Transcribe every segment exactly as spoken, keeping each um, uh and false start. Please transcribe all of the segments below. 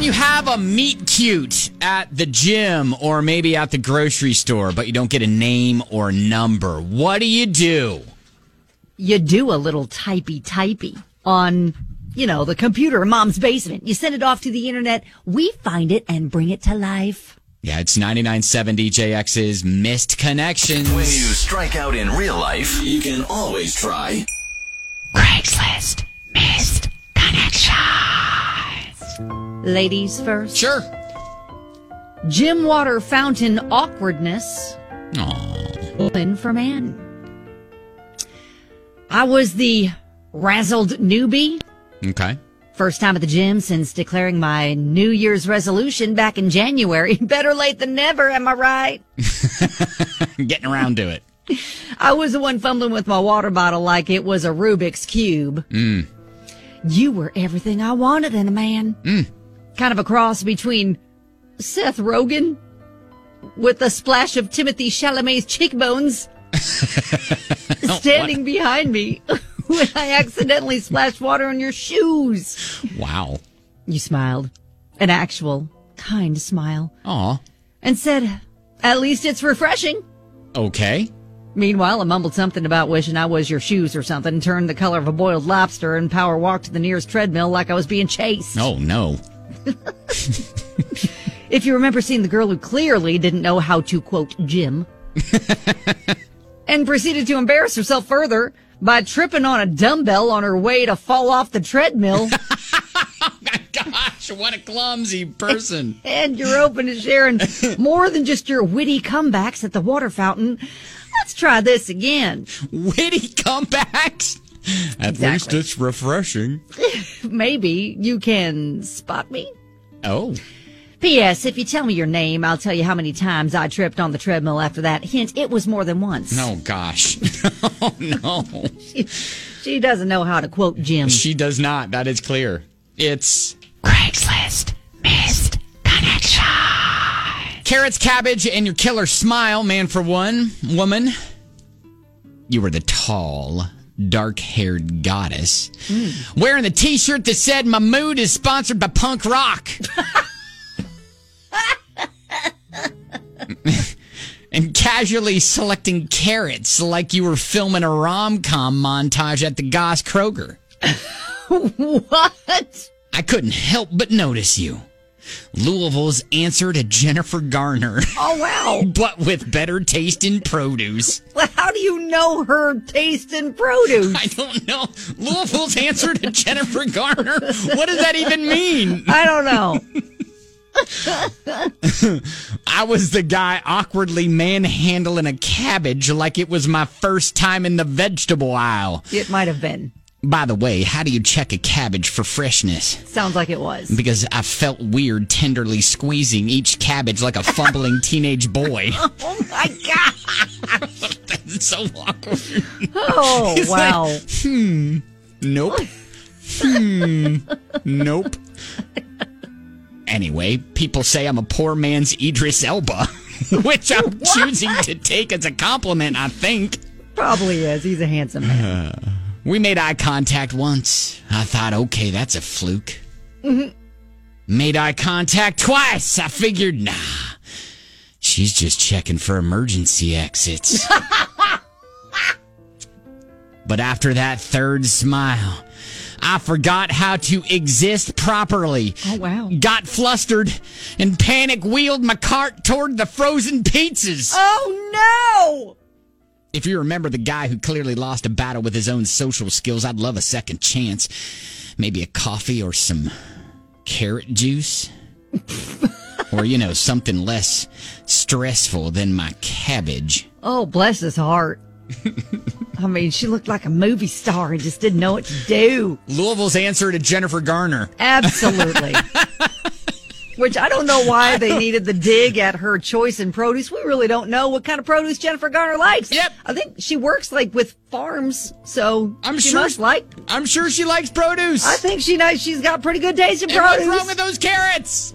When you have a meet cute at the gym or maybe at the grocery store, but you don't get a name or number, what do you do? You do a little typey-typey on, you know, the computer in mom's basement. You send it off to the internet. We find it and bring it to life. Yeah, it's ninety-nine point seven D J X's Missed Connections. When you strike out in real life, you can always try Craigslist Missed Connections. Ladies first. Sure. Gym water fountain awkwardness. Aww. Woman for man. I was the razzled newbie. Okay. First time at the gym since declaring my New Year's resolution back in January. Better late than never, am I right? Getting around to it. I was the one fumbling with my water bottle like it was a Rubik's Cube. Mm. You were everything I wanted in a man. Mm. Kind of a cross between Seth Rogen with a splash of Timothy Chalamet's cheekbones standing behind me when I accidentally splashed water on your shoes. Wow. You smiled. An actual, kind smile. Aw. And said, at least it's refreshing. Okay. Meanwhile, I mumbled something about wishing I was your shoes or something, turned the color of a boiled lobster, and power walked to the nearest treadmill like I was being chased. Oh, no. If you remember seeing the girl who clearly didn't know how to, quote, gym, and proceeded to embarrass herself further by tripping on a dumbbell on her way to fall off the treadmill. Oh, my gosh, what a clumsy person. And you're open to sharing more than just your witty comebacks at the water fountain. Let's try this again. Witty comebacks? At Exactly. least it's refreshing. Maybe you can spot me. Oh. P S. If you tell me your name, I'll tell you how many times I tripped on the treadmill after that. Hint, it was more than once. Oh, gosh. Oh, no. She, she doesn't know how to quote Jim. She does not. That is clear. It's Craigslist Missed Connection. carrots, cabbage, and your killer smile, man for one. Woman, you were the tall, dark-haired goddess. Mm. Wearing the t-shirt that said, my mood is sponsored by punk rock. And casually selecting carrots like you were filming a rom-com montage at the Goss Kroger. What? I couldn't help but notice you. Louisville's answer to Jennifer Garner. Oh, wow. But with better taste in produce. Well, how do you know her taste in produce? I don't know. Louisville's answer to Jennifer Garner? What does that even mean? I don't know. I was the guy awkwardly manhandling a cabbage like it was my first time in the vegetable aisle. It might have been. By the way, how do you check a cabbage for freshness? Sounds like it was. Because I felt weird tenderly squeezing each cabbage like a fumbling teenage boy. Oh, my God. That's so awkward. Oh, He's wow. Like, hmm. Nope. Hmm. Nope. Anyway, people say I'm a poor man's Idris Elba, which I'm choosing to take as a compliment, I think. Probably is. He's a handsome man. Uh, we made eye contact once. I thought, okay, that's a fluke. Mm-hmm. Made eye contact twice. I figured, nah, she's just checking for emergency exits. But after that third smile, I forgot how to exist properly. Oh, wow. Got flustered and panic wheeled my cart toward the frozen pizzas. Oh, no! If you remember the guy who clearly lost a battle with his own social skills, I'd love a second chance. Maybe a coffee or some carrot juice. Or, you know, something less stressful than my cabbage. Oh, bless his heart. I mean, she looked like a movie star and just didn't know what to do. Louisville's answer to Jennifer Garner. Absolutely. Which I don't know why they needed the dig at her choice in produce. We really don't know what kind of produce Jennifer Garner likes. Yep. I think she works like with farms, so I'm she sure must like. I'm sure she likes produce. I think she knows she's got pretty good taste in and produce. what's wrong with those carrots?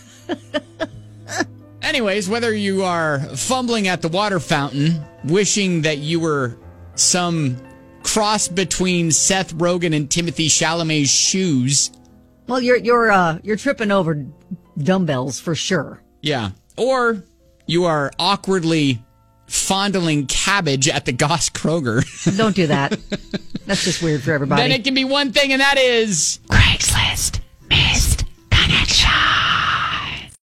Anyways, whether you are fumbling at the water fountain, wishing that you were some cross between Seth Rogen and Timothy Chalamet's shoes, Well, you're you're uh, you're tripping over dumbbells for sure. Yeah. Or you are awkwardly fondling cabbage at the Goss Kroger. Don't do that. That's just weird for everybody. Then it can be one thing, and that is Craigslist Missed Connection.